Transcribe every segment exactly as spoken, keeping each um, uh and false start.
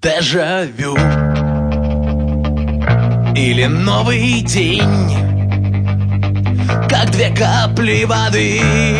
Дежавю или новый день, как две капли воды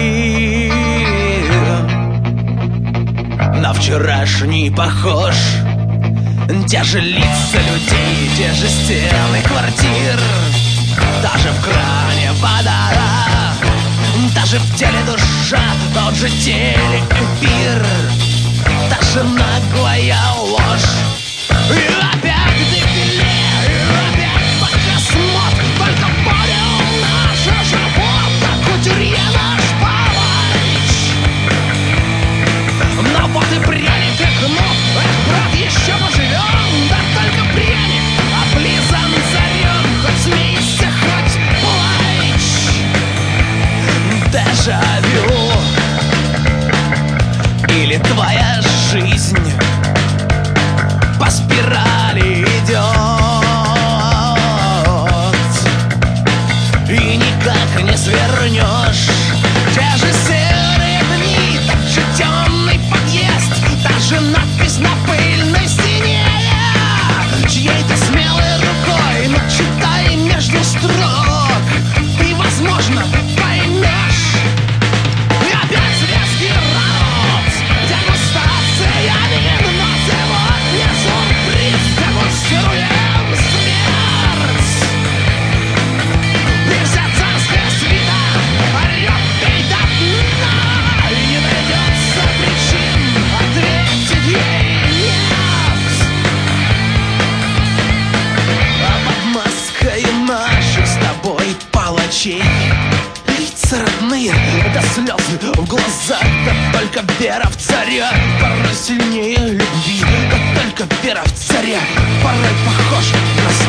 на вчерашний похож. Те же лица людей, те же стены квартир, та же в кране вода, та же в теле душа, тот же телеэфир, та же наглая ложь. И опять дефиле, и опять фотосмотр, только понял наша живот, как у тюрье наш палач. Но вот и пряник, и кнут, эх, брат, еще поживем, да только пряник облизан зарем, хоть смейся, хоть плачь. Дежавю или твоя жизнь по спирали идет и никак не свернешь. Те же серые дни, тот же темный подъезд, та же надпись на пыльной стене, чьей-то смелой рукой, но читай между строк, ты, возможно, поймешь. И опять резкий раунд, дегустация вин, но сегодня сюрприз, дегустируем смерть. И вся царская свита орёт, пей до дна, и не найдется причин ответить ей нет. А под маской наших с тобой палачей лица родные до слез в глазах, да только вера в царя порой сильнее любви, да только вера в царя порой похож на